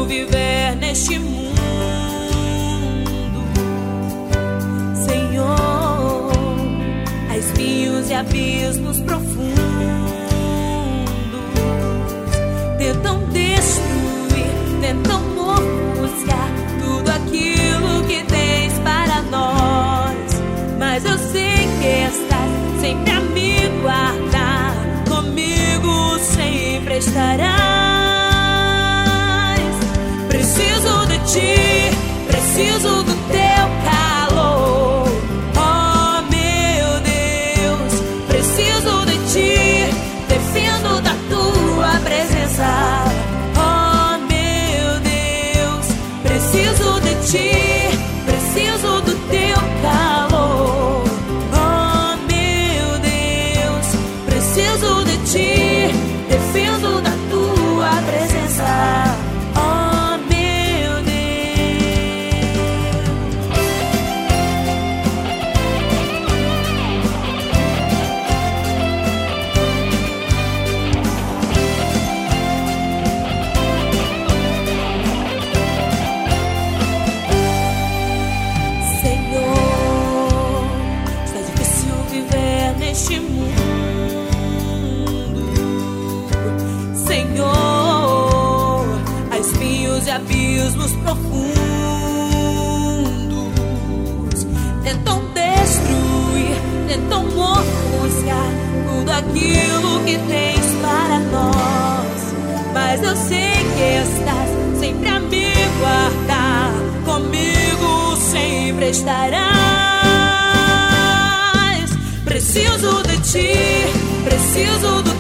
viver neste mundo, Senhor. Há espinhos e abismos profundos, tentam destruir, tentam ofuscar tudo aquilo que tens para nós. Mas eu sei que estás sempre a me guardar, comigo sempre estarás. Preciso de ti, preciso do teu calor, oh meu Deus. Preciso de ti, defendo da tua presença, oh meu Deus. Preciso de ti, preciso do teu calor, oh meu Deus. Preciso de ti, defendo da tua presença. Neste mundo, Senhor, há espinhos e abismos profundos, tentam destruir, tentam ofuscar tudo aquilo que tens para nós. Mas eu sei que estás sempre a me guardar, comigo sempre estarás. Preciso de ti, preciso do